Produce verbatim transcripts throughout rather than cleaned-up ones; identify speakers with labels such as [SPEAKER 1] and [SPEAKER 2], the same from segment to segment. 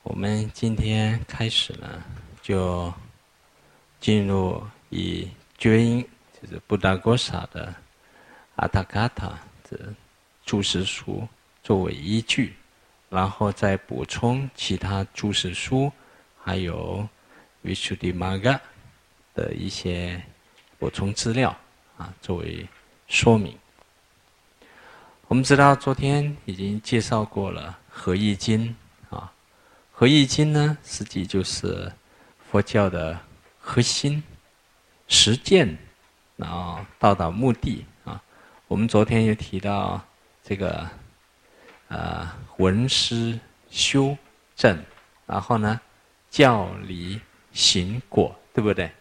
[SPEAKER 1] 我们今天开始呢，就进入以觉音，就是布达戈萨的阿塔嘎塔的注释书作为依据，然后再补充其他注释书，还有 Visuddhimagga 的一些补充资料啊，作为说明。我们知道昨天已经介绍过了合义经啊，合义经呢，实际就是佛教的核心实践，然后到达目的啊。我们昨天也提到这个呃闻思修正，然后呢教理行果，对不对？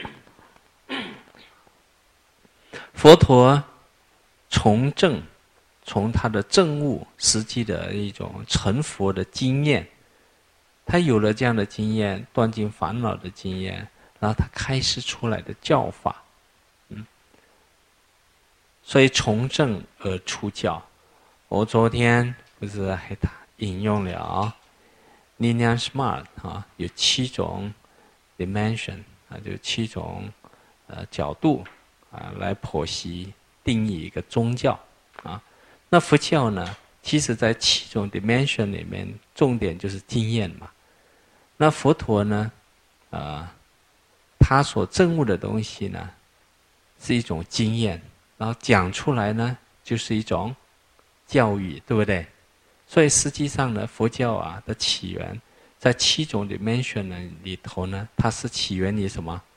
[SPEAKER 1] 佛陀从正。从他的证悟实际的一种成佛的经验，他有了这样的经验，断尽烦恼的经验，然后他开示出来的教法，嗯，所以从正而出教。我昨天不是还引用了 Nina Smart 啊，有七种 dimension 啊，就七种呃角度啊，来剖析定义一个宗教啊。那佛教呢，其实在七种 dimension 里面，重点就是经验嘛。那佛陀呢，啊、呃，他所证悟的东西呢，是一种经验，然后讲出来呢，就是一种教育，对不对？所以实际上呢，佛教啊的起源，在七种 dimension 呢里头呢，它是起源于什么？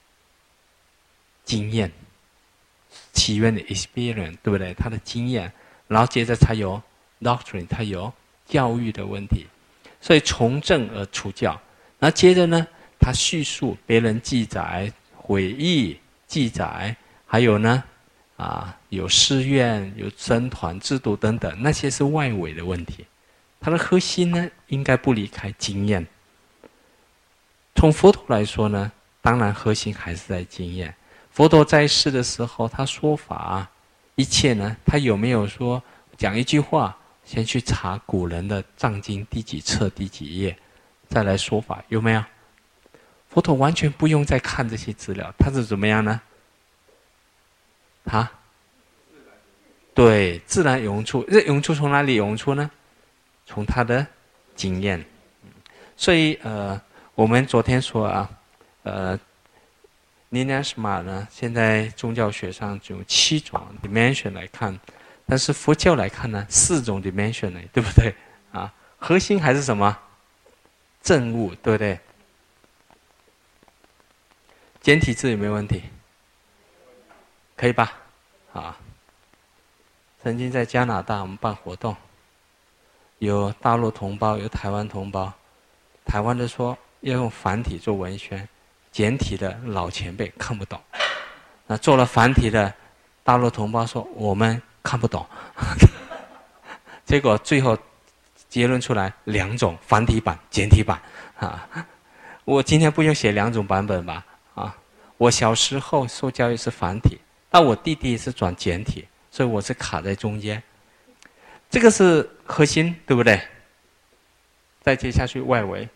[SPEAKER 1] 经验，起源于 experience， 对不对？它的经验。然后接着才有 doctrine， 它有教育的问题，所以从正而出教。然后接着呢，他叙述别人记载、回忆记载，还有呢，啊，有寺院、有僧团制度等等，那些是外围的问题。它的核心呢，应该不离开经验。从佛陀来说呢，当然核心还是在经验。佛陀在世的时候，他说法。一切呢，他有没有说讲一句话，先去查古人的藏经第几册第几页，再来说法，有没有？佛陀完全不用再看这些资料，他是怎么样呢？啊？对，自然涌出。这涌出从哪里涌出呢？从他的经验。所以呃，我们昨天说啊，呃。Nina Smart 呢，现在宗教学上只有七种 dimension 来看，但是佛教来看呢，四种 dimension 呢，对不对？啊，核心还是什么？证悟，对不对？简体字有没有问题？可以吧？啊，曾经在加拿大我们办活动，有大陆同胞，有台湾同胞，台湾的说要用繁体做文宣。简体的老前辈看不懂，那做了繁体的大陆同胞说我们看不懂，结果最后结论出来两种繁体版、简体版啊。我今天不用写两种版本吧？啊，我小时候受教育是繁体，但我弟弟是转简体，所以我是卡在中间。这个是核心，对不对？再接下去外围。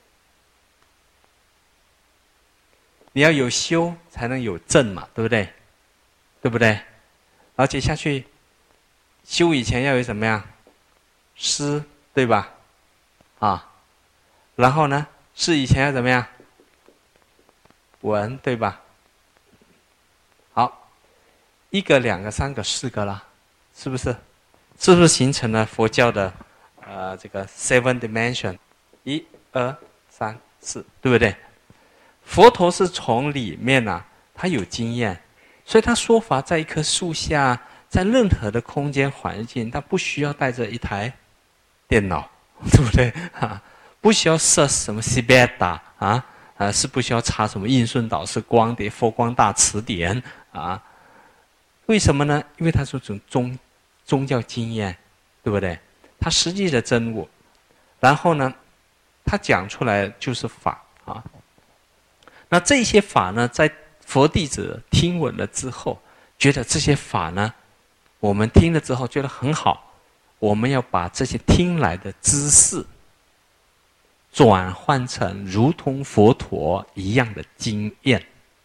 [SPEAKER 1] 你要有修才能有正嘛，对不对？对不对？然后接下去，修以前要有什么样？思，对吧？啊，然后呢，思以前要怎么样？闻，对吧？好，一个、两个、三个、四个啦，是不是？是不是形成了佛教的呃这个 seven dimension？ 一、二、三、四，对不对？佛陀是从里面啊，他有经验，所以他说法在一棵树下，在任何的空间环境，他不需要带着一台电脑，对不对？啊，不需要设什么西贝达啊，啊是不需要查什么印顺导师光碟、佛光大词典啊。为什么呢？因为他是种宗宗教经验，对不对？他实际的真悟，然后呢，他讲出来就是法啊。那这些法呢，在佛弟子听闻了之后，觉得这些法呢，我们听了之后觉得很好，我们要把这些听来的知识转换成如同佛陀一样的经验。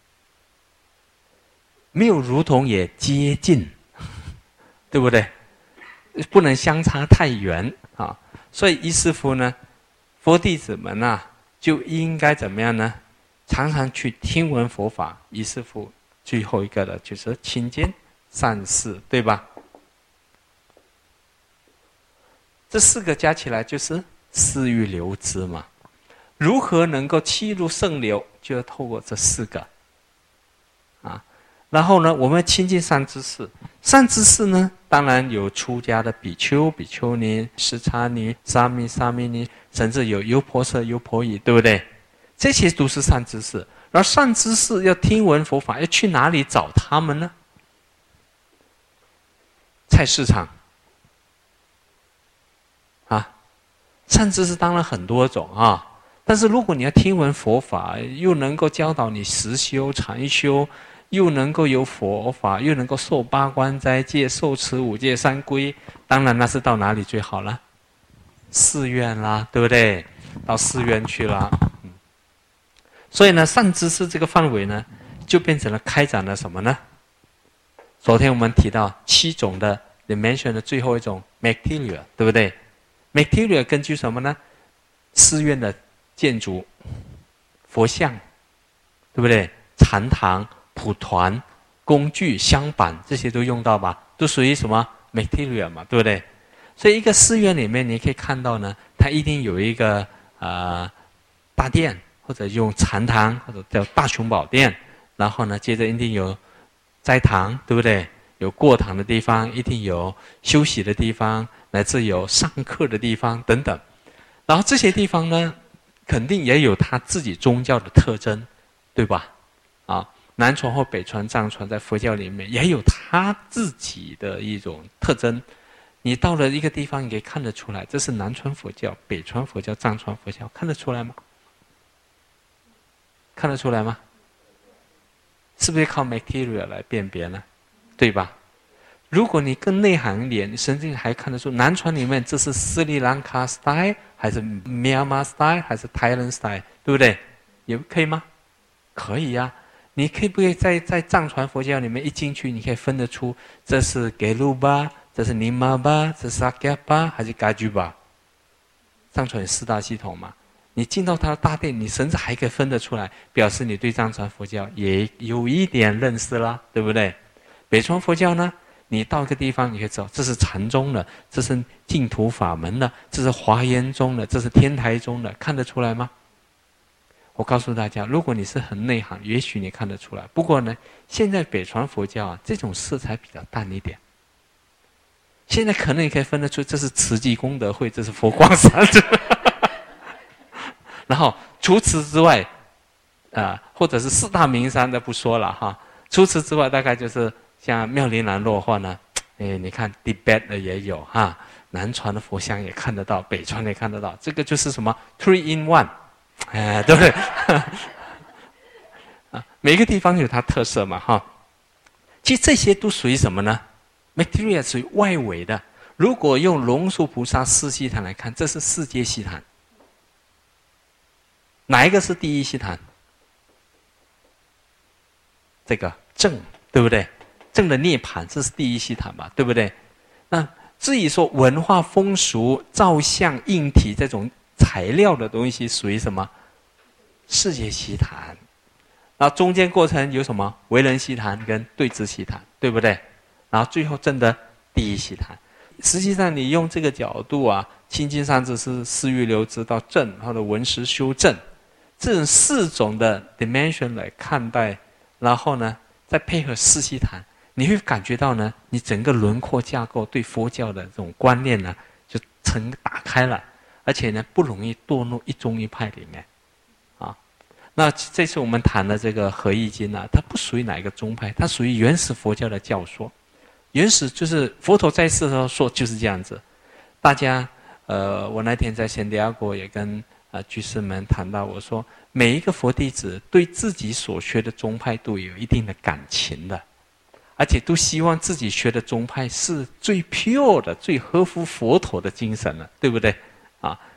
[SPEAKER 1] 没有如同也接近，对不对？不能相差太远啊！所以，于是乎呢，佛弟子们啊，就应该怎么样呢？常常去听闻佛法。于是乎，最后一个的就是亲近善事，对吧？这四个加起来就是四欲流支嘛。如何能够契入圣流，就要透过这四个啊。然后呢，我们亲近善知识。善知识呢，当然有出家的比丘、比丘尼、释迦尼、沙弥、沙弥尼，甚至有优婆塞、优婆夷，对不对？这些都是善知识。而善知识要听闻佛法，要去哪里找他们呢？菜市场啊，善知识当然很多种啊。但是如果你要听闻佛法，又能够教导你实修、禅修，又能够有佛法，又能够受八关斋戒、受持五戒三规，当然那是到哪里最好了？寺院啦，对不对？到寺院去啦。嗯、所以呢，善知识这个范围呢，就变成了开展了什么呢？昨天我们提到七种的 dimension 的最后一种 material， 对不对？ material 根据什么呢？寺院的建筑、佛像，对不对？禅堂、蒲团、工具、香板，这些都用到吧？都属于什么 material 嘛，对不对？所以一个寺院里面，你可以看到呢，它一定有一个呃大殿，或者用禅堂，或者叫大雄宝殿。然后呢，接着一定有斋堂，对不对？有过堂的地方，一定有休息的地方，乃至有上课的地方等等。然后这些地方呢，肯定也有它自己宗教的特征，对吧？啊，南传或北传、藏传在佛教里面也有它自己的一种特征。你到了一个地方，你可以看得出来，这是南传佛教、北传佛教、藏传佛教，看得出来吗？看得出来吗？是不是靠 material 来辨别呢？对吧？如果你更内行一点，你甚至还看得出南传里面这是斯里兰卡 style 还是 Myanmar style 还是 Thailand style， 对不对？也可以吗？可以呀、啊。你可以不可以在在藏传佛教里面一进去，你可以分得出这是给鲁巴，这是尼玛巴，这是阿伽巴还是嘎居巴？藏传有四大系统嘛？你进到它的大殿，你甚至还可以分得出来，表示你对藏传佛教也有一点认识啦，对不对？北传佛教呢，你到一个地方，你可以知道这是禅宗的，这是净土法门的，这是华严宗的，这是天台宗的，看得出来吗？我告诉大家，如果你是很内行，也许你看得出来。不过呢，现在北传佛教啊，这种色彩比较淡一点。现在可能你可以分得出，这是慈济功德会，这是佛光山。然后除此之外，啊、呃，或者是四大名山的不说了哈。除此之外，大概就是像妙龄兰若幻呢，哎，你看 Tibet 的也有哈，南传的佛像也看得到，北传也看得到，这个就是什么 three in one， 哎，对不对？啊，每个地方有它特色嘛哈。其实这些都属于什么呢 ？material 属于外围的。如果用龙树菩萨四悉檀来看，这是世界悉檀。哪一个是第一悉檀？这个正，对不对？正的涅槃，这是第一悉檀吧，对不对？那至于说文化风俗、造像、硬体这种材料的东西，属于什么？世界悉檀。然后中间过程有什么？为人悉檀跟对治悉檀，对不对？然后最后证的第一悉檀。实际上，你用这个角度啊，亲近善知识、四欲流支到正，或者闻思修正，这种四种的 dimension 来看待，然后呢，再配合四悉檀，你会感觉到呢，你整个轮廓架构对佛教的这种观念呢，就成打开了，而且呢，不容易堕入一宗一派里面，啊，那这次我们谈的这个合义经呢，它不属于哪一个宗派，它属于原始佛教的教说。原始就是佛陀在世的时候说就是这样子，大家，呃，我那天在圣地亚哥也跟呃居士们谈到，我说每一个佛弟子对自己所学的宗派都有一定的感情的，而且都希望自己学的宗派是最 pure 的、最合乎佛陀的精神的，对不对？啊，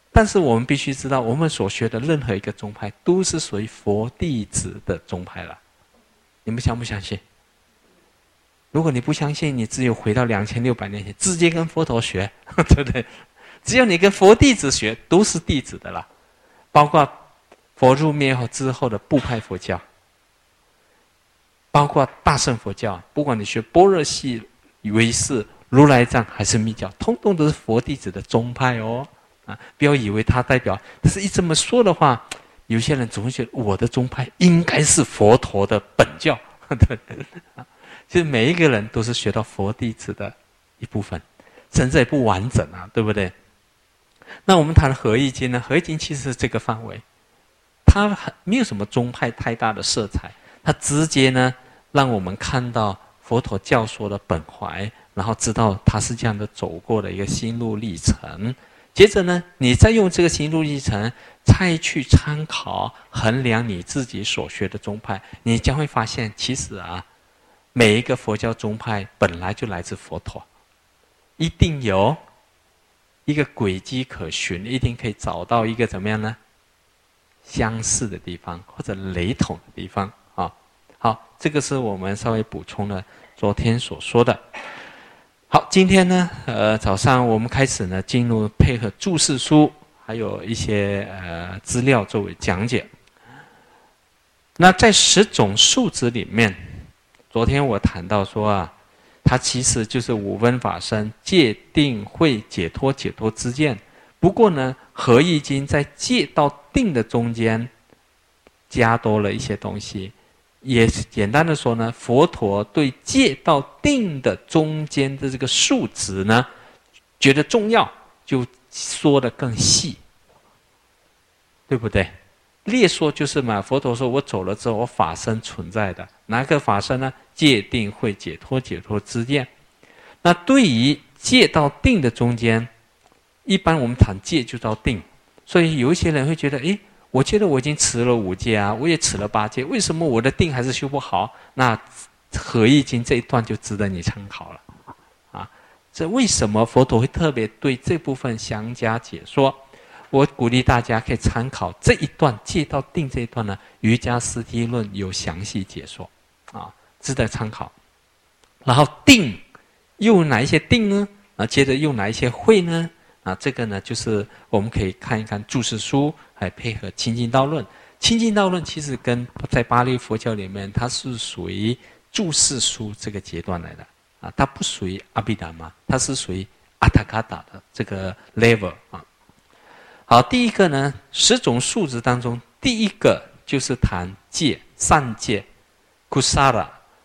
[SPEAKER 1] 但是我们必须知道，我们所学的任何一个宗派，都是属于佛弟子的宗派了。你们相不相信？如果你不相信，你只有回到两千六百年前，直接跟佛陀学，对不对？只要你跟佛弟子学，都是弟子的啦。包括佛入灭后之后的部派佛教，包括大乘佛教，不管你学般若系、唯识、如来藏还是密教，通通都是佛弟子的宗派哦。啊，不要以为它代表，但是一这么说的话，有些人总会觉得我的宗派应该是佛陀的本教，对。其实每一个人都是学到佛弟子的一部分，甚至也不完整啊，对不对？那我们谈合义经呢？合义经其实是这个范围，它没有什么宗派太大的色彩，它直接呢让我们看到佛陀教说的本怀，然后知道他是这样的走过的一个心路历程。接着呢，你再用这个心路历程，再去参考衡量你自己所学的宗派，你将会发现，其实啊，每一个佛教宗派本来就来自佛陀，一定有一个轨迹可循，一定可以找到一个怎么样呢？相似的地方或者雷同的地方啊。好，这个是我们稍微补充了昨天所说的。好，今天呢，呃，早上我们开始呢，进入配合注释书，还有一些呃资料作为讲解。那在十种数值里面，昨天我谈到说啊，它其实就是五分法身、戒、定、慧、解脱、解脱之见。不过呢，合义经在戒到定的中间加多了一些东西。也简单的说呢，佛陀对戒到定的中间的这个数值呢，觉得重要，就说得更细，对不对？列说就是嘛，佛陀说我走了之后，我法身存在的，哪个法身呢？戒定慧解脱解脱之见。那对于戒到定的中间，一般我们谈戒就到定，所以有一些人会觉得，诶，我觉得我已经持了五戒啊，我也持了八戒，为什么我的定还是修不好？那合义经这一段就值得你参考了，啊，这为什么佛陀会特别对这部分详加解说？我鼓励大家可以参考这一段戒到定这一段呢，《瑜伽师地论》有详细解说，啊，值得参考。然后定又有哪一些定呢？啊，接着又哪一些慧呢？啊，这个呢，就是我们可以看一看注释书，还配合清净道论。清净道论其实跟在巴利佛教里面，它是属于注释书这个阶段来的啊，它不属于阿毗达摩，它是属于阿塔卡达的这个 level 啊。好，第一个呢，十种数值当中，第一个就是谈戒，善戒 ，kusara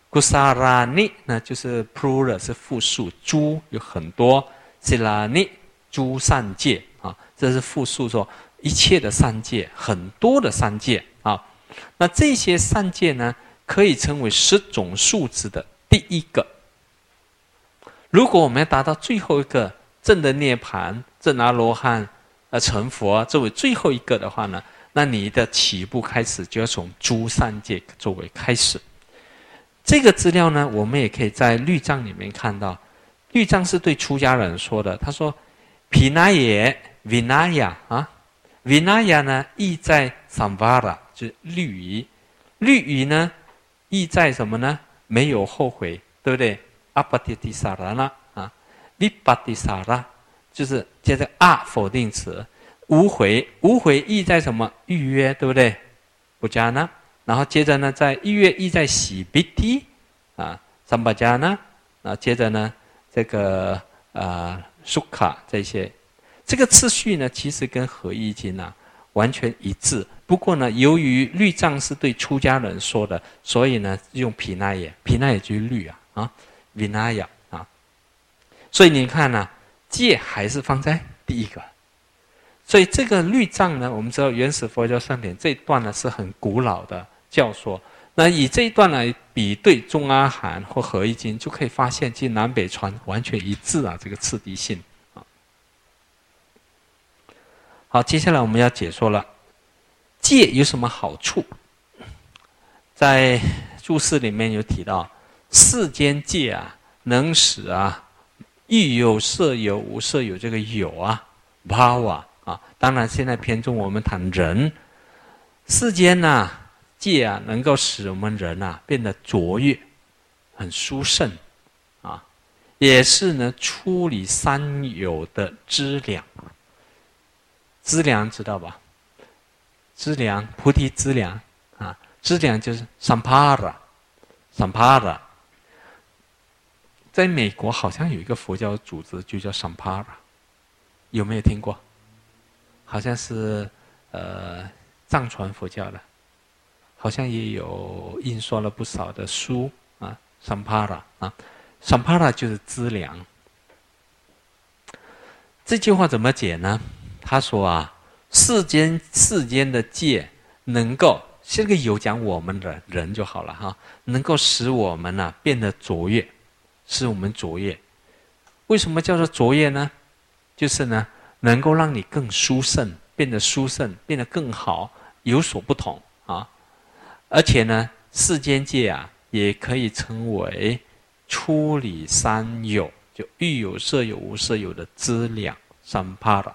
[SPEAKER 1] kusarani 呢就是 plural 是复数，诸有很多 silani 诸善戒啊，这是复数说一切的善戒，很多的善戒啊。那这些善戒呢，可以称为十种数值的第一个。如果我们要达到最后一个正的涅槃、正阿罗汉、呃成佛作为最后一个的话呢，那你的起步开始就要从诸善戒作为开始。这个资料呢，我们也可以在律藏里面看到。律藏是对出家人说的，他说。毗那耶 Vinaya 啊 ，Vinaya 呢意在 Samvara 就是律仪，律仪呢意在什么呢？没有后悔，对不对？ Apatisarana 啊 ，Vipatisara 就是接着啊否定词，无悔，无悔意在什么？预约，对不对？不加呢，然后接着呢，在预约意在喜 biti 啊 ，Sambhajana 啊，接着呢这个呃。苏卡这些，这个次序呢，其实跟合义经啊完全一致。不过呢，由于律藏是对出家人说的，所以呢用毗那耶，毗那耶就是律啊啊 ，Vinaya 啊。所以你看呢、啊，戒还是放在第一个。所以这个律藏呢，我们知道原始佛教圣典这一段呢是很古老的教说。那以这一段来比对中阿含或合义经，就可以发现，其实南北传完全一致啊，这个次第性啊。好，接下来我们要解说了，戒有什么好处？在注释里面有提到，世间戒啊，能使啊，欲有色有，无色有，这个有啊 ，bhava 啊。当然，现在偏重我们谈人，世间呐、啊、戒啊，能够使我们人啊变得卓越，很殊胜啊，也是呢处理三有的资粮。资粮知道吧？资粮，菩提资粮啊，资粮就是 sampara，sampara。在美国好像有一个佛教组织就叫 sampara， 有没有听过？好像是呃藏传佛教的，好像也有印刷了不少的书啊 ，sampara 啊 ，sampara 就是资粮。这句话怎么解呢？他说啊，世间世间的戒能够，这个有讲我们的人就好了哈，能够使我们呢、啊、变得卓越，使我们卓越。为什么叫做卓越呢？就是呢，能够让你更殊胜，变得殊胜，变得更好，有所不同啊。而且呢，世间戒啊，也可以称为出离三有，就欲有、色有、无色有的资粮，sampara。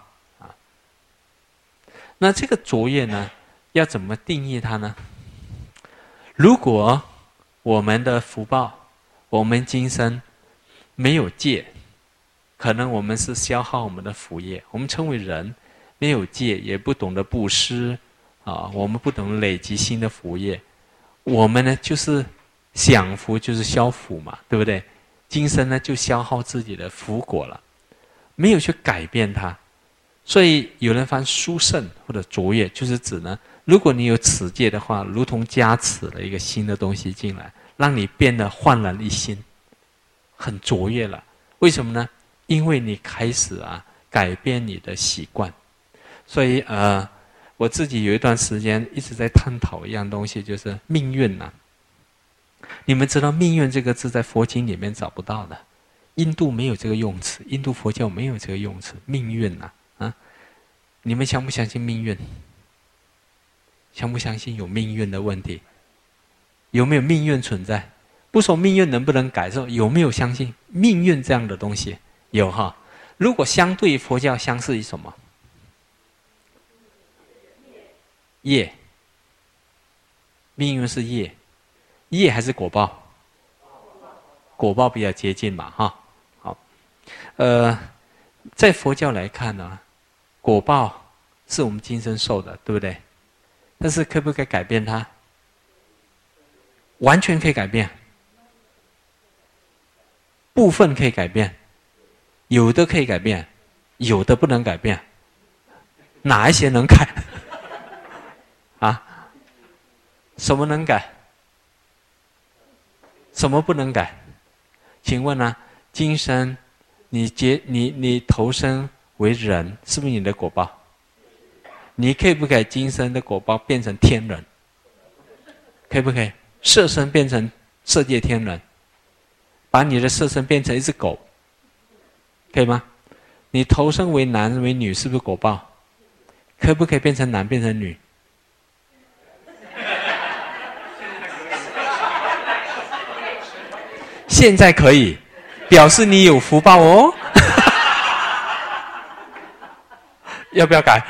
[SPEAKER 1] 那这个卓越呢，要怎么定义它呢？如果我们的福报，我们今生没有戒，可能我们是消耗我们的福业。我们称为人，没有戒，也不懂得布施啊，我们不懂得累积新的福业，我们呢就是享福就是消福嘛，对不对？今生呢就消耗自己的福果了，没有去改变它。所以有人翻殊胜或者卓越，就是指呢，如果你有持戒的话，如同加持了一个新的东西进来，让你变得焕然一新，很卓越了。为什么呢？因为你开始啊改变你的习惯。所以呃，我自己有一段时间一直在探讨一样东西，就是命运呐、啊。你们知道命运这个字在佛经里面找不到的，印度没有这个用词，印度佛教没有这个用词，命运呐、啊。啊，你们相不相信命运？相不相信有命运的问题？有没有命运存在？不说命运能不能改，说有没有相信命运这样的东西？有哈。如果相对佛教相似于什么？业。命运是业，业还是果报？果报比较接近嘛，哈。好，呃，在佛教来看呢、啊。果报是我们今生受的，对不对？但是可不可以改变它？完全可以改变，部分可以改变，有的可以改变，有的不能改变。哪一些能改？啊？什么能改？什么不能改？请问呢、啊？今生你结你你投生为人，是不是你的果报？你可以不可以今生的果报变成天人？可以不可以？色身变成色界天人，把你的色身变成一只狗，可以吗？你投生为男为女，是不是果报？可不可以变成男变成女？现在可以，表示你有福报哦。要不要改？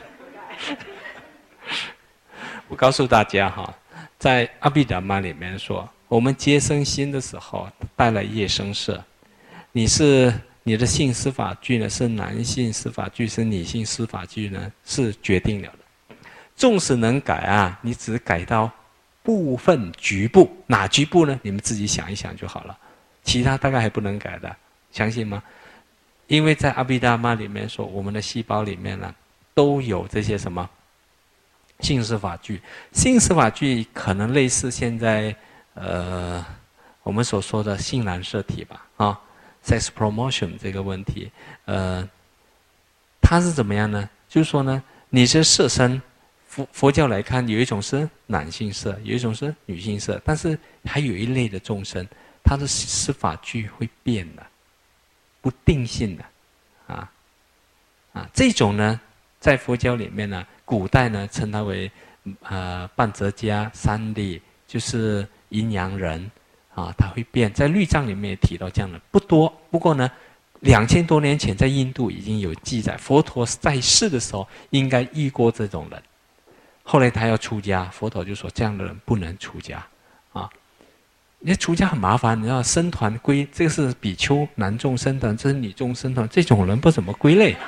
[SPEAKER 1] 我告诉大家哈，在阿毗达摩里面说，我们接生心的时候带来业生色，你是你的性司法具呢是男性司法具是女性司法具呢是决定了的。纵使能改啊，你只改到部分局部，哪局部呢？你们自己想一想就好了，其他大概还不能改的，相信吗？因为在阿毗达摩里面说，我们的细胞里面呢，都有这些什么性司法具。性司法具可能类似现在呃我们所说的性染色体吧，啊 ，sex promotion 这个问题，呃，它是怎么样呢？就是说呢，你这色身，佛佛教来看，有一种是男性色，有一种是女性色，但是还有一类的众生，他的司法具会变的。不定性的，啊，啊，这种呢，在佛教里面呢，古代呢称它为呃半折迦、三里，就是阴阳人，啊，它会变。在律藏里面也提到这样的，不多。不过呢， 两千多年前在印度已经有记载，佛陀在世的时候应该遇过这种人。后来他要出家，佛陀就说这样的人不能出家啊！你出家很麻烦，你要僧团归，这个是比丘男众僧团，这是女众僧团，这种人不怎么归类。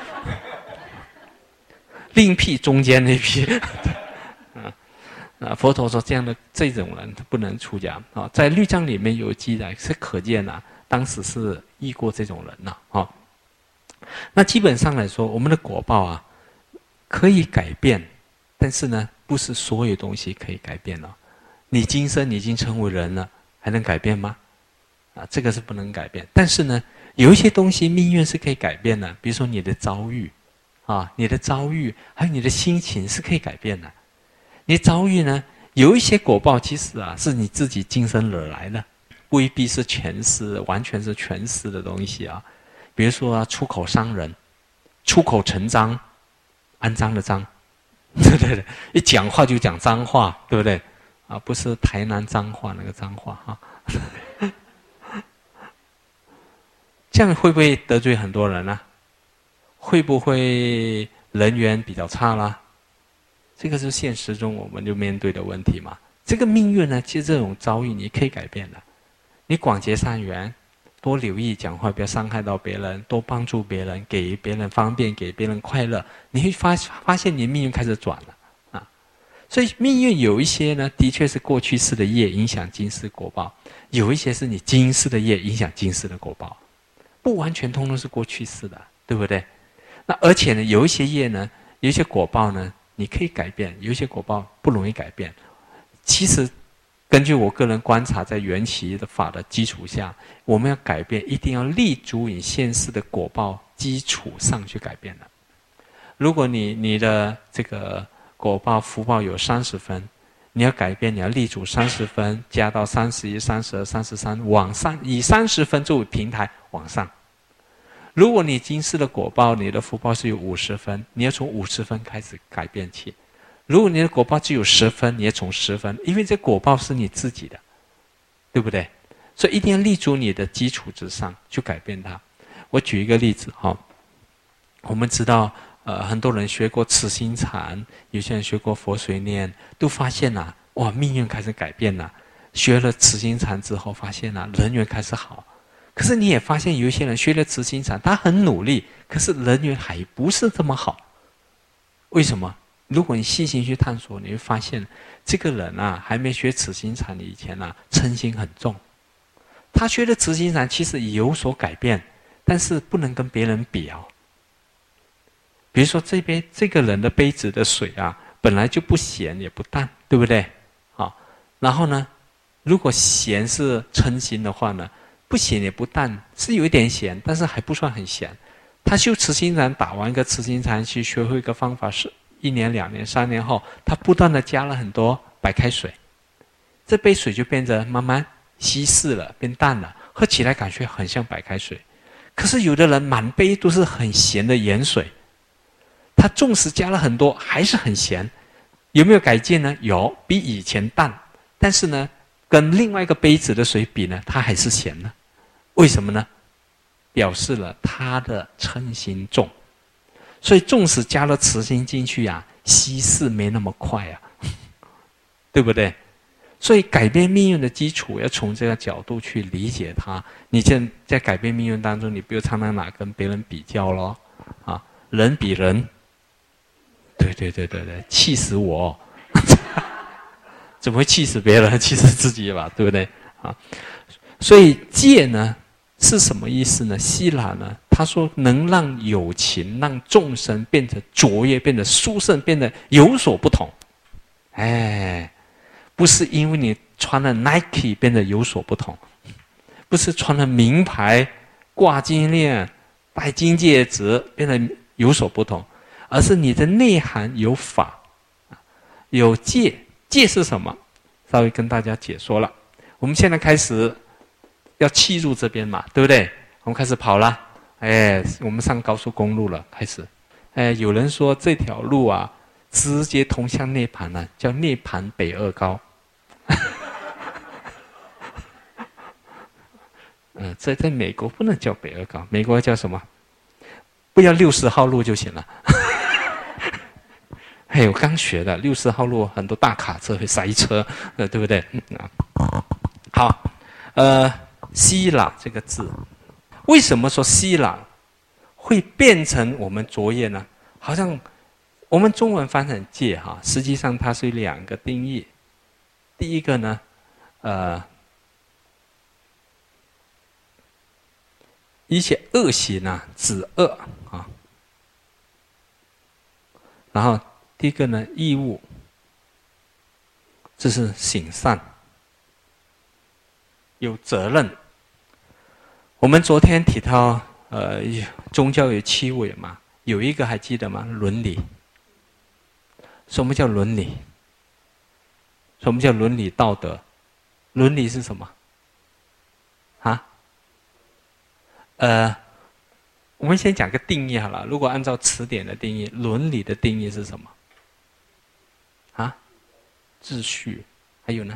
[SPEAKER 1] 另辟中间那批。啊啊！佛陀说这样的这种人他不能出家啊，在律藏里面有记载，是可见啊，当时是遇过这种人呐啊。那基本上来说，我们的果报啊可以改变，但是呢，不是所有东西可以改变了。你今生你已经成为人了，还能改变吗？啊，这个是不能改变。但是呢，有一些东西命运是可以改变的，比如说你的遭遇，啊，你的遭遇还有你的心情是可以改变的。你遭遇呢，有一些果报其实啊是你自己今生惹来的，未必是前世完全是前世的东西啊。比如说、啊、出口伤人，出口成脏，肮脏的脏，对对对，一讲话就讲脏话，对不对？啊，不是台南脏话那个脏话哈、啊。这样会不会得罪很多人呢、啊？会不会人缘比较差啦？这个是现实中我们就面对的问题嘛。这个命运呢，其实这种遭遇你可以改变的。你广结善缘，多留意讲话，不要伤害到别人，多帮助别人，给别人方便，给别人快乐，你会发发现你的命运开始转了啊。所以命运有一些呢，的确是过去世的业影响今世果报，有一些是你今世的业影响今世的果报，不完全通通是过去世的，对不对？那而且呢，有一些业呢，有一些果报呢，你可以改变，有一些果报不容易改变。其实根据我个人观察，在缘起的法的基础下，我们要改变，一定要立足于现世的果报基础上去改变的。如果你你的这个果报福报有三十分，你要改变，你要立足三十分，加到三十一、三十二、三十三，往上以三十分作为平台往上。如果你今世的果报，你的福报是有五十分，你要从五十分开始改变起。如果你的果报只有十分，你也从十分，因为这果报是你自己的，对不对？所以一定要立足你的基础之上去改变它。我举一个例子哈，我们知道，呃，很多人学过慈心禅，有些人学过佛水念，都发现啊，哇，命运开始改变了。学了慈心禅之后，发现啊，人缘开始好。可是你也发现有一些人学了慈心禅，他很努力，可是人缘还不是这么好。为什么？如果你细心去探索，你会发现这个人啊，还没学慈心禅以前啊，嗔心很重。他学的慈心禅其实也有所改变，但是不能跟别人比哦。比如说这边这个人的杯子的水啊，本来就不咸也不淡，对不对？好，然后呢，如果咸是嗔心的话呢，不咸也不淡，是有一点咸，但是还不算很咸。他修慈心禅，打完一个慈心禅，去学会一个方法，是一年、两年、三年后，他不断的加了很多白开水，这杯水就变得慢慢稀释了，变淡了，喝起来感觉很像白开水。可是有的人满杯都是很咸的盐水，他纵使加了很多，还是很咸。有没有改进呢？有，比以前淡，但是呢，跟另外一个杯子的水比呢，它还是咸的。为什么呢？表示了他的嗔心重，所以纵使加了慈心进去啊，稀释没那么快啊，对不对？所以改变命运的基础要从这个角度去理解它。你在在改变命运当中，你不要常常拿跟别人比较咯，啊，人比人，对对对对对，气死我！怎么会气死别人？气死自己吧，对不对？啊，所以戒呢是什么意思呢？希腊呢，他说能让有情、让众生变得卓越、变得殊胜、变得有所不同。哎，不是因为你穿了 Nike 变得有所不同，不是穿了名牌、挂金链、戴金戒指变得有所不同，而是你的内涵有法，有戒。戒是什么？稍微跟大家解说了。我们现在开始要契入这边嘛，对不对？我们开始跑了，哎，我们上高速公路了，开始。哎，有人说这条路啊，直接通向涅槃了，叫涅槃北二高。 嗯，在在美国不能叫北二高，美国叫什么？不要六十号路就行了。哎，我刚学的，六十号路很多大卡车会塞车，呃，对不对？啊，好，呃，希腊这个字，为什么说希腊会变成我们昨夜呢？好像我们中文翻成戒哈，实际上它是两个定义。第一个呢，呃，一些恶行啊，止恶啊，然后第一个呢，义务，这是行善，有责任。我们昨天提到，呃，宗教有七位嘛，有一个还记得吗？伦理。什么叫伦理？什么叫伦理道德？伦理是什么？啊？呃，我们先讲个定义好了。如果按照词典的定义，伦理的定义是什么？啊？秩序，还有呢？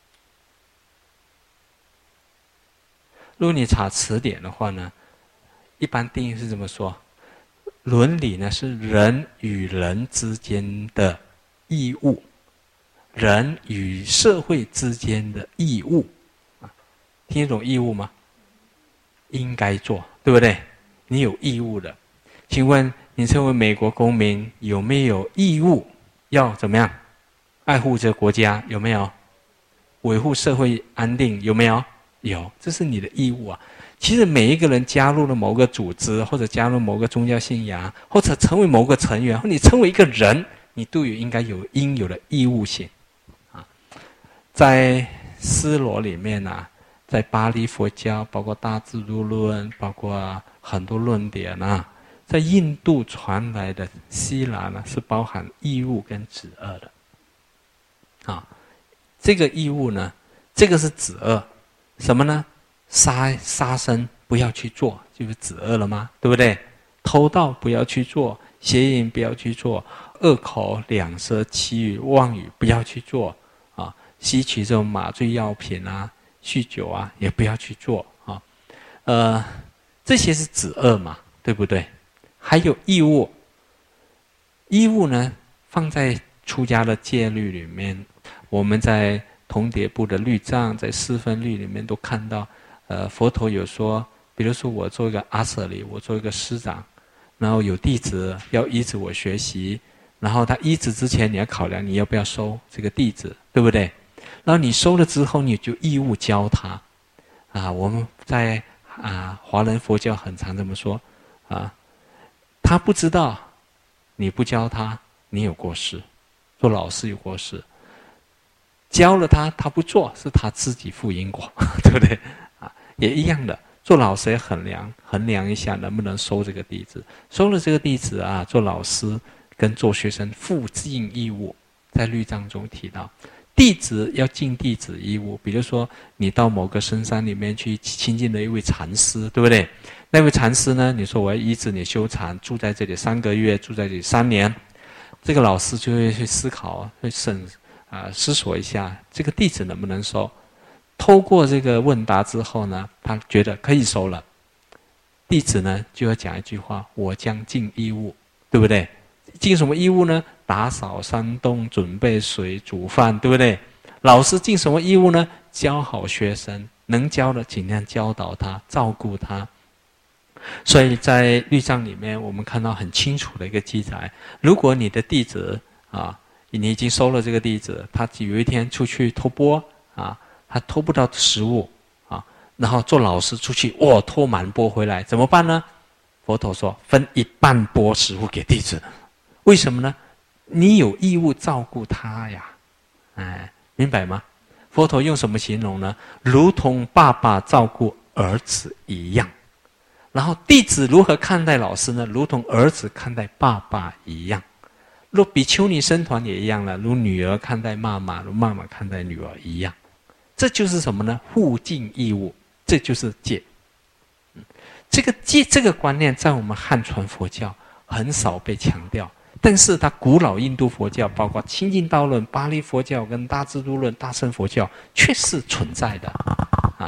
[SPEAKER 1] 如果你查词典的话呢，一般定义是这么说：伦理呢是人与人之间的义务，人与社会之间的义务。听得懂义务吗？应该做，对不对？你有义务的。请问你身为美国公民，有没有义务要怎么样？爱护这个国家，有没有？维护社会安定，有没有？有，这是你的义务啊。其实每一个人加入了某个组织，或者加入某个宗教信仰，或者成为某个成员，或者你成为一个人，你都有应该有应有的义务性。啊，在丝罗里面啊，在巴黎佛教，包括大智度论，包括很多论点啊，在印度传来的希腊呢，是包含义务跟止恶的。啊，这个义务呢，这个是止恶，什么呢？杀杀生不要去做，就是止恶了吗？对不对？偷盗不要去做，邪淫不要去做，恶口两舌绮语妄语不要去做啊，吸取这种麻醉药品啊，酗酒啊也不要去做啊，呃，这些是止恶嘛，对不对？还有义务，义务呢放在出家的戒律里面，我们在同叠部的律藏，在四分律里面都看到，呃，佛陀有说，比如说我做一个阿舍利，我做一个师长，然后有弟子要依止我学习，然后他依止之前，你要考量你要不要收这个弟子，对不对？然后你收了之后，你就义务教他。啊，我们在啊华人佛教很常这么说，啊，他不知道，你不教他，你有过失，做老师有过失。教了他，他不做，是他自己负因果，对不对？啊，也一样的，做老师也衡量衡量一下能不能收这个弟子，收了这个弟子啊，做老师跟做学生负尽义务，在律藏中提到，弟子要尽弟子义务。比如说，你到某个深山里面去亲近了一位禅师，对不对？那位禅师呢，你说我要依止你修禅，住在这里三个月，住在这里三年，这个老师就会去思考，会审。啊，思索一下这个弟子能不能收？透过这个问答之后呢，他觉得可以收了。弟子呢就要讲一句话：我将尽义务，对不对？尽什么义务呢？打扫山洞，准备水，煮饭，对不对？老师尽什么义务呢？教好学生，能教的尽量教导他，照顾他。所以在律藏里面，我们看到很清楚的一个记载：如果你的弟子啊，你已经收了这个弟子，他有一天出去偷钵啊，他偷不到食物啊，然后做老师出去，哇，偷满钵回来，怎么办呢？佛陀说，分一半钵食物给弟子。为什么呢？你有义务照顾他呀，哎，明白吗？佛陀用什么形容呢？如同爸爸照顾儿子一样。然后弟子如何看待老师呢？如同儿子看待爸爸一样。若比丘尼僧团也一样了，如女儿看待妈妈，如妈妈看待女儿一样。这就是什么呢？互尽义务，这就是戒。这个戒这个观念在我们汉传佛教很少被强调，但是它古老印度佛教，包括清净道论、巴利佛教跟大智度论、大乘佛教，却是存在的啊。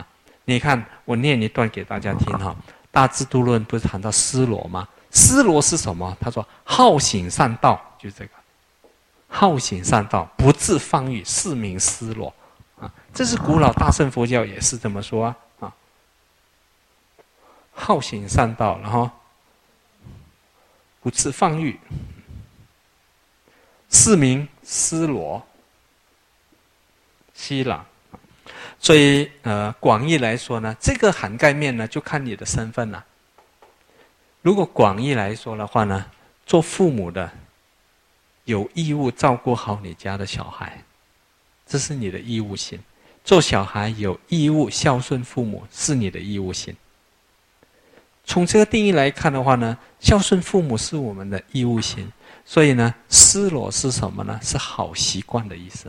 [SPEAKER 1] 你看，我念一段给大家听哈，《大智度论》不是谈到尸罗吗？尸罗是什么？他说：好行善道，就是这个。好行善道，不自放欲，是名尸罗。啊，这是古老大乘佛教也是这么说啊。啊，好行善道，然后不自放欲，是名尸罗。希腊。所以，呃，广义来说呢，这个涵盖面呢，就看你的身份了。如果广义来说的话呢，做父母的有义务照顾好你家的小孩，这是你的义务心；做小孩有义务孝顺父母，是你的义务心。从这个定义来看的话呢，孝顺父母是我们的义务心。所以呢，施罗是什么呢？是好习惯的意思。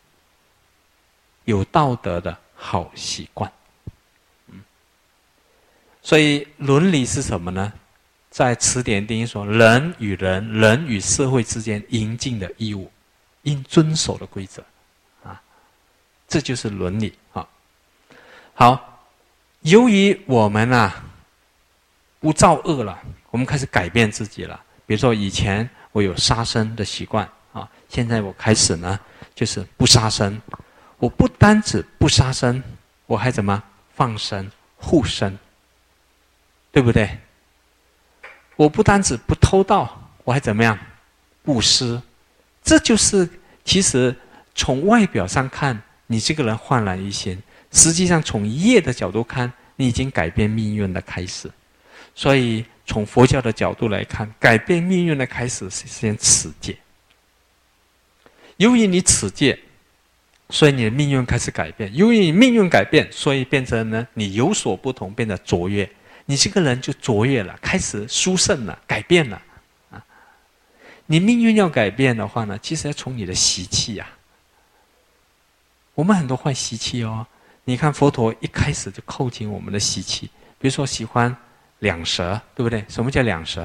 [SPEAKER 1] 有道德的好习惯，嗯，所以伦理是什么呢？在词典定义说，人与人、人与社会之间应尽的义务，应遵守的规则，啊，这就是伦理啊。好，由于我们啊不造恶了，我们开始改变自己了。比如说以前我有杀生的习惯啊，现在我开始呢就是不杀生。我不单止不杀生，我还怎么放生、护生，对不对？我不单止不偷盗，我还怎么样？布施。这就是其实从外表上看，你这个人焕然一新；实际上从业的角度看，你已经改变命运的开始。所以从佛教的角度来看，改变命运的开始是先持戒。由于你持戒，所以你的命运开始改变，由于你命运改变，所以变成呢你有所不同，变得卓越。你这个人就卓越了，开始殊胜了，改变了。啊，你命运要改变的话呢，其实要从你的习气呀、啊。我们很多坏习气哦，你看佛陀一开始就扣紧我们的习气，比如说喜欢两舌，对不对？什么叫两舌？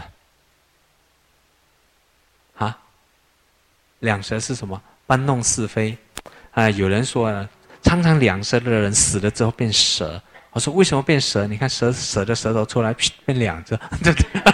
[SPEAKER 1] 啊，两舌是什么？搬弄是非。啊，有人说呢，常常两舌的人死了之后变蛇。我说为什么变蛇？你看蛇蛇的舌头出来变两只，对不对？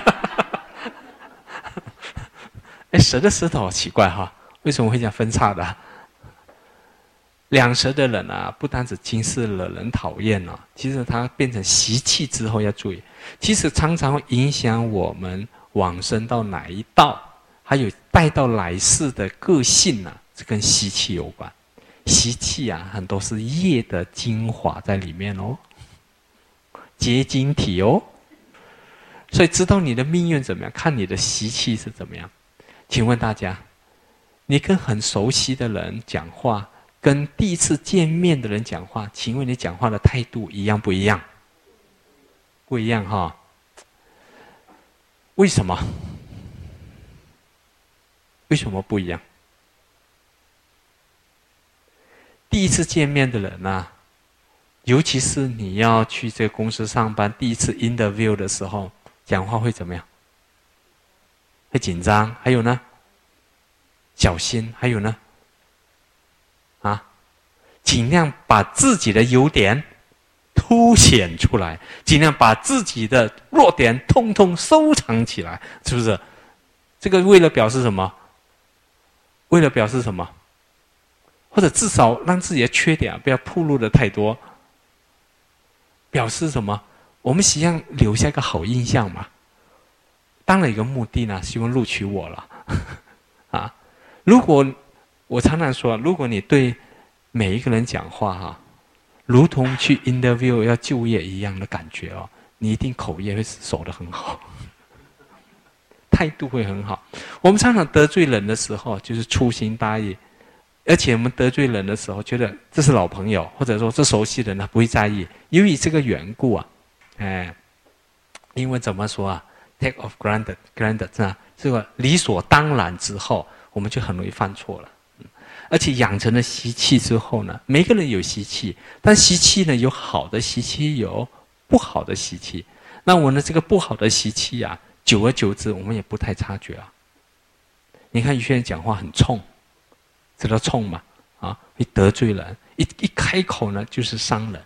[SPEAKER 1] 哎，蛇的舌头好奇怪哈，为什么会这样分叉的？两舌的人啊，不单止轻视惹人讨厌哦，其实他变成习气之后要注意，其实常常会影响我们往生到哪一道，还有带到来世的个性啊，这跟习气有关。习气啊，很多是业的精华在里面哦，结晶体哦。所以知道你的命运怎么样，看你的习气是怎么样。请问大家，你跟很熟悉的人讲话，跟第一次见面的人讲话，请问你讲话的态度一样不一样？不一样哈。为什么？为什么不一样？第一次见面的人啊，尤其是你要去这个公司上班，第一次 interview 的时候，讲话会怎么样？会紧张，还有呢，小心，还有呢，啊，尽量把自己的优点凸显出来，尽量把自己的弱点通通收藏起来，是不是？这个为了表示什么？为了表示什么？或者至少让自己的缺点不要暴露的太多，表示什么？我们希望留下一个好印象嘛。当然有一个目的呢，希望录取我了。啊，如果我常常说，如果你对每一个人讲话哈、啊，如同去 interview 要就业一样的感觉哦，你一定口业会守得很好，态度会很好。我们常常得罪人的时候，就是粗心大意。而且我们得罪人的时候，觉得这是老朋友，或者说这熟悉的人，他不会在意。由于这个缘故啊，哎，英文怎么说啊 ？take of granted, granted 是吧？这个理所当然之后，我们就很容易犯错了。而且养成了习气之后呢，每个人有习气，但习气呢有好的习气，有不好的习气。那我呢这个不好的习气啊，久而久之，我们也不太察觉啊。你看有些人讲话很冲。知道冲嘛？啊，会得罪人，一一开口呢就是伤人。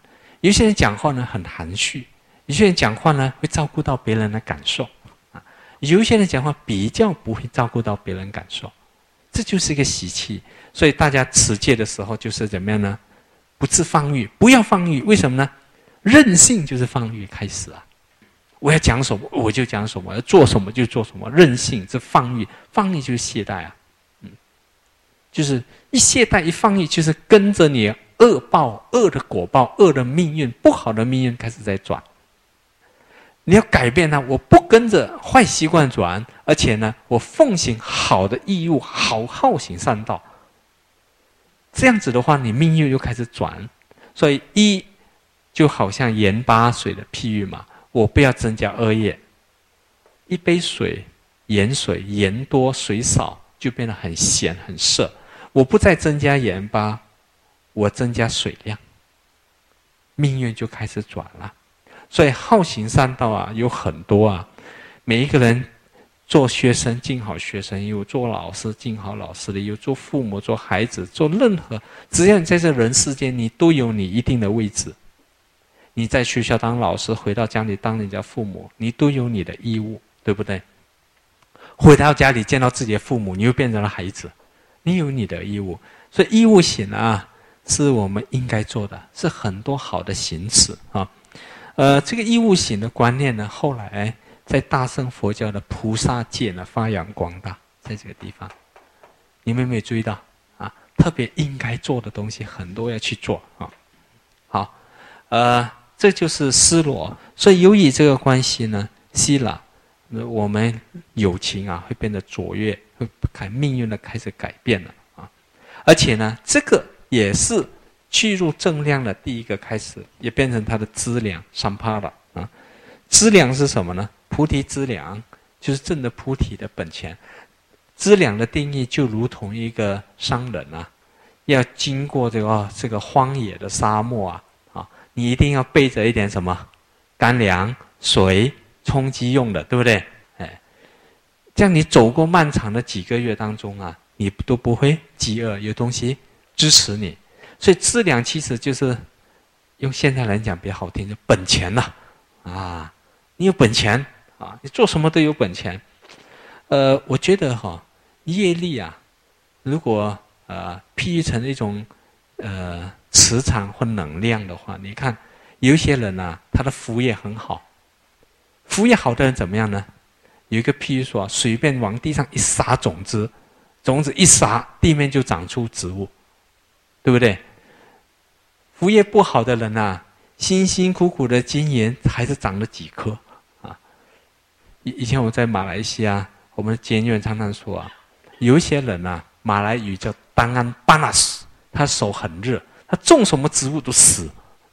[SPEAKER 1] 有些人讲话呢很含蓄，有些人讲话呢会照顾到别人的感受啊，有一些人讲话比较不会照顾到别人感受，这就是一个习气。所以大家持戒的时候就是怎么样呢？不自放欲，不要放欲，为什么呢？任性就是放欲开始啊！我要讲什么我就讲什么，要做什么就做什么，任性这放欲，放欲就是懈怠啊，嗯，就是一懈怠一放欲，就是跟着你恶报、恶的果报、恶的命运、不好的命运开始在转。你要改变它，我不跟着坏习惯转，而且呢，我奉行好的义务，好好行善道。这样子的话，你命运又开始转。所以一就好像盐巴水的譬喻嘛，我不要增加恶业。一杯水，盐水，盐多水少，就变得很咸很涩。我不再增加盐巴，我增加水量，命运就开始转了。所以好行善道啊，有很多啊，每一个人做学生尽好学生义务，做老师尽好老师的义务，做父母做孩子做任何，只要你在这人世间，你都有你一定的位置。你在学校当老师，回到家里当人家父母，你都有你的义务，对不对？回到家里见到自己的父母，你又变成了孩子，你有你的义务。所以义务行啊，是我们应该做的，是很多好的行持啊。呃，这个义务行的观念呢，后来在大乘佛教的菩萨界呢发扬光大，在这个地方，你们有没有注意到啊？特别应该做的东西很多要去做啊。好，呃，这就是思罗。所以由于这个关系呢，希腊，我们友情啊会变得卓越，会改命运的开始改变了啊。而且呢，这个也是去入正量的第一个开始，也变成它的资粮三帕了啊。资粮是什么呢？菩提资粮就是证得菩提的本钱。资粮的定义就如同一个商人啊，要经过这个、哦、这个荒野的沙漠啊，啊，你一定要备着一点什么干粮、水、充饥用的，对不对？哎，这样你走过漫长的几个月当中啊，你都不会饥饿，有东西支持你。所以资粮其实就是用现代人讲比较好听，就本钱呐、啊，啊，你有本钱啊，你做什么都有本钱。呃，我觉得哈、哦，业力啊，如果呃譬喻成一种呃磁场或能量的话，你看有一些人啊，他的福业很好，福业好的人怎么样呢？有一个譬喻说，随便往地上一撒种子，种子一撒，地面就长出植物，对不对？福业不好的人啊，辛辛苦苦的经营，还是长了几颗啊。以以前我在马来西亚，我们监院常常说啊，有一些人啊，马来语叫当安巴纳斯，他手很热，他种什么植物都死。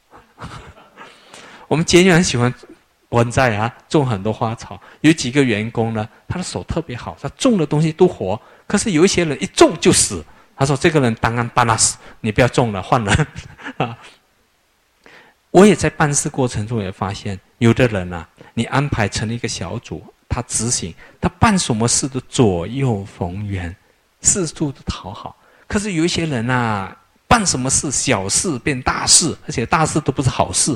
[SPEAKER 1] 我们监院很喜欢盆栽啊，种很多花草。有几个员工呢，他的手特别好，他种的东西都活。可是有一些人一种就死。他说：“这个人当然巴纳斯，你不要种了，换人。”啊，我也在办事过程中也发现，有的人啊，你安排成了一个小组，他执行，他办什么事都左右逢源，四处都讨好。可是有一些人啊，办什么事小事变大事，而且大事都不是好事。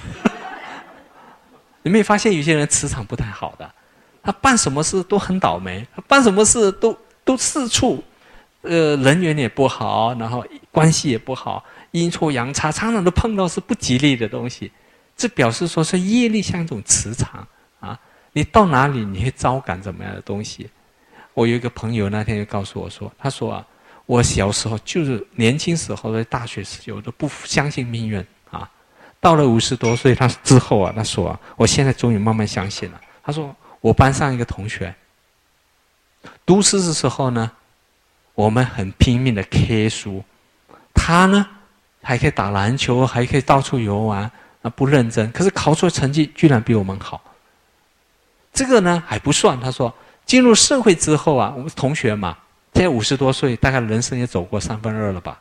[SPEAKER 1] 你没有发现有些人磁场不太好的，他办什么事都很倒霉，他办什么事都都四处。呃，人缘也不好，然后关系也不好，阴错阳差，常常都碰到是不吉利的东西。这表示说是业力像一种磁场啊，你到哪里你会招感怎么样的东西？我有一个朋友那天就告诉我说，他说啊，我小时候就是年轻时候在大学时期，我都不相信命运啊。到了五十多岁他之后啊，他说啊，我现在终于慢慢相信了。他说我班上一个同学，读书的时候呢，我们很拼命的 K 书，他呢还可以打篮球，还可以到处游玩，啊不认真，可是考出的成绩居然比我们好。这个呢还不算，他说进入社会之后啊，我们同学嘛，现在五十多岁，大概人生也走过三分二了吧。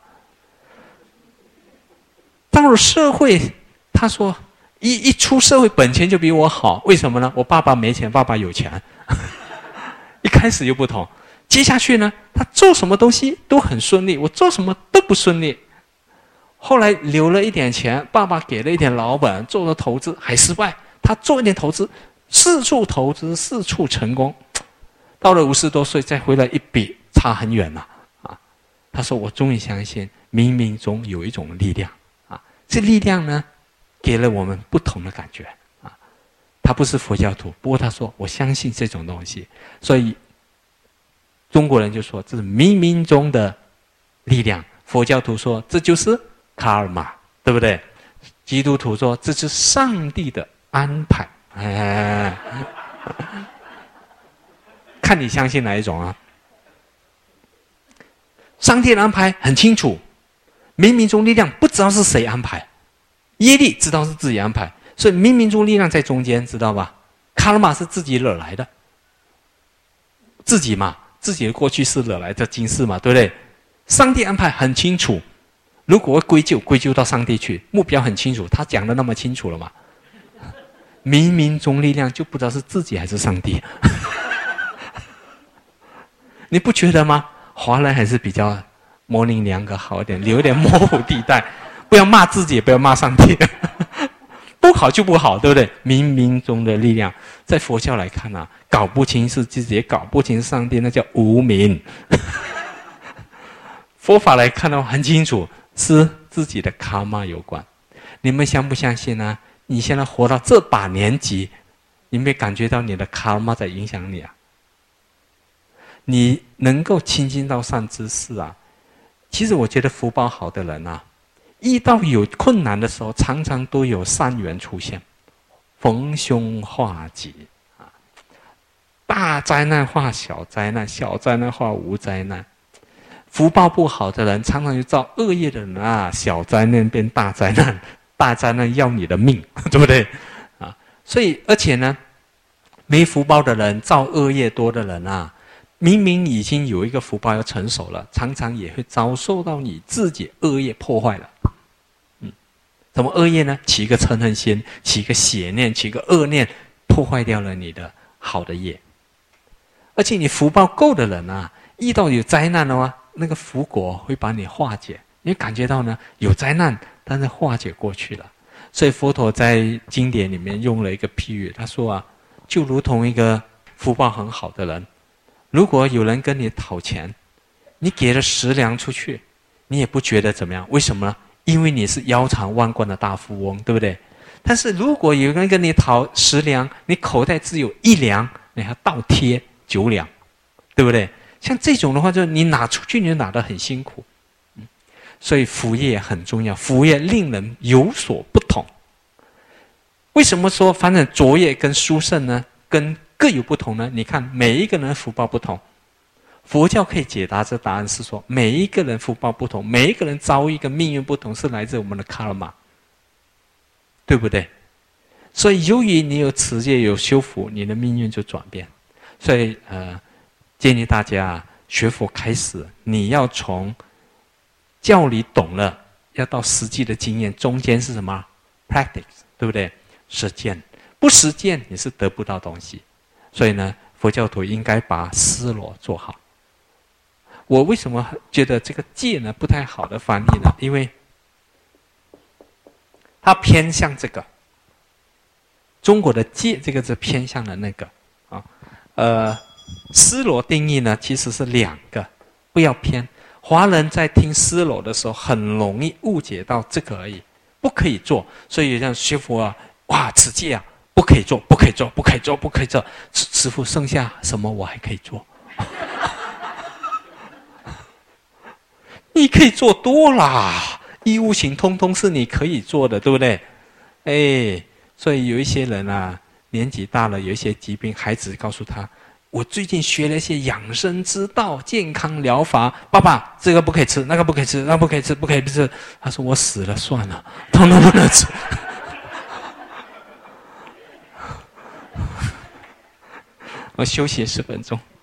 [SPEAKER 1] 到了社会，他说一一出社会本钱就比我好，为什么呢？我爸爸没钱，爸爸有钱，一开始又不同。接下去呢，他做什么东西都很顺利，我做什么都不顺利。 后来留了一点钱，爸爸给了一点老本，做了投资还失败。他做一点投资，四处投资，四处成功。到了五十多岁再回来一比，差很远了啊！他说：“我终于相信冥冥中有一种力量啊，这力量呢，给了我们不同的感觉啊。”他不是佛教徒，不过他说：“我相信这种东西。”所以中国人就说这是冥冥中的力量，佛教徒说这就是卡尔玛，对不对？基督徒说这是上帝的安排。哎，看你相信哪一种啊？上帝的安排很清楚，冥冥中力量不知道是谁安排，业力知道是自己安排，所以冥冥中力量在中间，知道吧？卡尔玛是自己惹来的，自己嘛，自己的过去是惹来的今世嘛，对不对？上帝安排很清楚，如果归咎归咎到上帝去，目标很清楚，他讲的那么清楚了嘛？冥冥中力量就不知道是自己还是上帝，你不觉得吗？华人还是比较模棱两可好一点，留一点模糊地带，不要骂自己，也不要骂上帝，不好就不好，对不对？冥冥中的力量，在佛教来看啊，搞不清是自己，也搞不清上帝，那叫无明。佛法来看的话，很清楚，是自己的卡玛有关。你们相不相信呢？你现在活到这把年纪，你没感觉到你的卡玛在影响你啊？你能够亲近到善知识啊，其实我觉得福报好的人啊，遇到有困难的时候，常常都有善缘出现，逢凶化吉啊，大灾难化小灾难，小灾难化无灾难。福报不好的人，常常就造恶业的人啊，小灾难变大灾难，大灾难要你的命，对不对？啊，所以而且呢，没福报的人，造恶业多的人啊，明明已经有一个福报要成熟了，常常也会遭受到你自己恶业破坏了。嗯，怎么恶业呢？起一个嗔恨心，起一个邪念，起一个恶念，破坏掉了你的好的业。而且你福报够的人啊，遇到有灾难的话，那个福果会把你化解，你感觉到呢有灾难，但是化解过去了。所以佛陀在经典里面用了一个譬喻，他说啊，就如同一个福报很好的人，如果有人跟你讨钱，你给了十两出去，你也不觉得怎么样，为什么呢？因为你是腰缠万贯的大富翁，对不对？但是如果有人跟你讨十两，你口袋只有一两，你还倒贴九两，对不对？像这种的话，就是你拿出去，你就拿得很辛苦。嗯，所以福业很重要，福业令人有所不同。为什么说反正浊业跟殊胜呢，跟各有不同呢？你看每一个人的福报不同，佛教可以解答这答案是说，每一个人福报不同，每一个人遭遇跟命运不同，是来自我们的卡尔玛，对不对？所以由于你有持戒有修福，你的命运就转变。所以呃。建议大家学佛开始，你要从教理懂了，要到实际的经验，中间是什么 ？practice， 对不对？实践，不实践你是得不到东西。所以呢，佛教徒应该把思罗做好。我为什么觉得这个戒呢不太好的翻译呢？因为它偏向这个，中国的戒这个字偏向了那个啊，呃。思罗定义呢，其实是两个，不要偏。华人在听思罗的时候，很容易误解到这个而已，不可以做。所以像师父啊，哇，持戒啊，不可以做，不可以做，不可以做，不可以做。师父剩下什么我还可以做？你可以做多啦，义务行通通是你可以做的，对不对？哎，所以有一些人啊，年纪大了，有一些疾病，孩子告诉他。我最近学了一些养生之道、健康疗法。爸爸，这个不可以吃，那个不可以吃，那不可以吃，不可以吃。他说我死了算了，统统不能吃。我休息十分钟。